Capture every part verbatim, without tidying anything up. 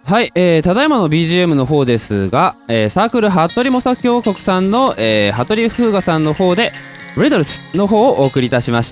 はい、えー、ただいまの ビージーエム の方ですが、えー、サークル服部模作共和国さんの、えー、服部風雅さんの方でリドルスの方をお送りいたしました。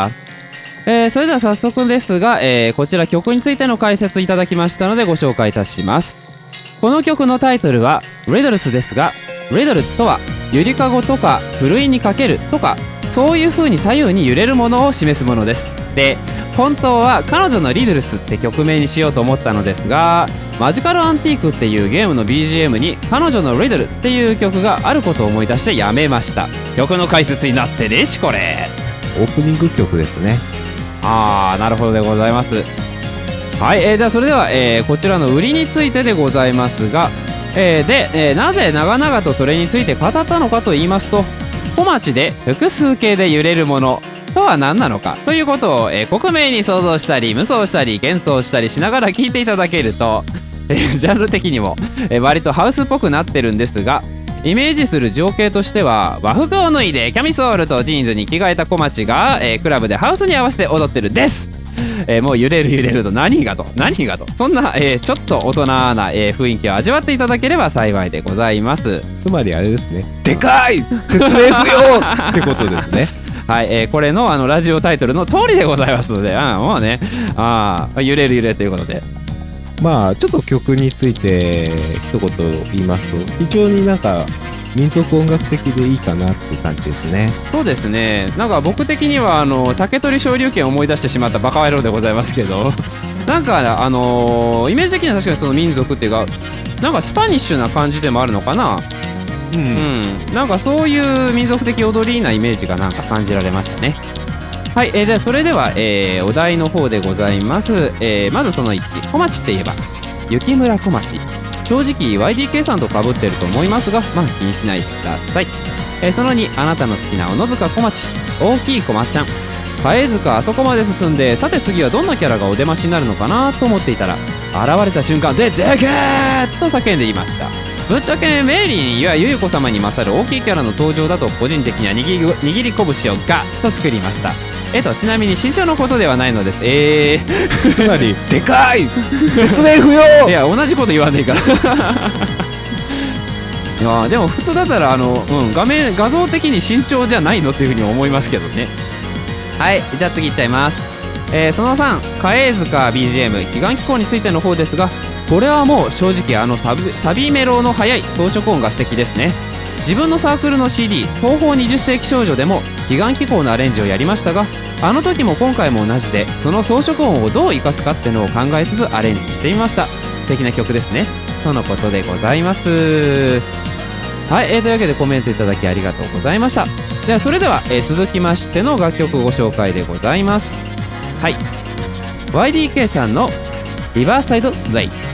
えー、それでは早速ですが、えー、こちら曲についての解説いただきましたのでご紹介いたします。この曲のタイトルはリドルスですが、リドルとはゆりかごとかふるいにかけるとか、そういう風に左右に揺れるものを示すものです。で、本当は彼女のリドルスって曲名にしようと思ったのですが、マジカルアンティークっていうゲームの ビージーエム に彼女のリドルっていう曲があることを思い出してやめました。曲の解説になってねしこれ。 オープニング曲ですね。 あー、なるほどでございます。はい、えー、ではそれでは、えー、こちらの売りについてでございますが、えー、で、えー、なぜ長々とそれについて語ったのかと言いますと、小町で複数形で揺れるものとは何なのかということを、えー、克明に想像したり無双したり幻想したりしながら聞いていただけると、えー、ジャンル的にも、えー、割とハウスっぽくなってるんですが、イメージする情景としては和服を脱いでキャミソールとジーンズに着替えた小町が、えー、クラブでハウスに合わせて踊ってるです。えー、もう揺れる揺れると何がと何がとそんな、えー、ちょっと大人な、えー、雰囲気を味わっていただければ幸いでございます。 つまりあれですね、でかい説明不要ってことですね。 はい、えー、これのあのラジオタイトルの通りでございますので、あもうね、あ揺れる揺れるということで、 まあちょっと曲について一言言いますと、非常になんか民族音楽的でいいかなっていう感じですね。 そうですね、なんか僕的にはあの竹取昇竜拳を思い出してしまったバカ野郎でございますけどなんかあのー、イメージ的には確かにその民族っていうか、なんかスパニッシュな感じでもあるのかな。うん、うん、なんかそういう民族的踊りなイメージがなんか感じられましたね。はい、えー、でそれでは、えー、お題の方でございます。えー、まずそのいち、小町って言えば雪村小町。正直 ワイディーケー さんと被ってると思いますが、まあ気にしないでください。えー、そのに、あなたの好きな小野塚小町、大きい小町ちゃん。貝塚あそこまで進んで、さて次はどんなキャラがお出ましになるのかなと思っていたら、現れた瞬間で「でけー!」と叫んでいました。ぶっちゃけメイリーやゆい子様に勝る大きいキャラの登場だと個人的には握り握り拳をガッと作りました。えっとちなみに身長のことではないのです。えーつまりでかい説明不要。 いや同じこと言わねえからいやでも普通だったらあの、うん、画面画像的に身長じゃないのっていうふうに思いますけどね。はい、じゃあ次いっちゃいます。えー、そのさん、貝塚 ビージーエム 祈願機構についての方ですが、これはもう正直あのサビ、サビメロの速い装飾音が素敵ですね。自分のサークルの シーディー 東方にじゅっ世紀少女でも祈願機構のアレンジをやりましたが、あの時も今回も同じで、その装飾音をどう生かすかってのを考えつつアレンジしてみました。素敵な曲ですねとのことでございます。はい、えー、というわけでコメントいただきありがとうございました。ではそれでは、えー、続きましての楽曲ご紹介でございます。はい、ワイディーケー さんのリバーサイドレイ。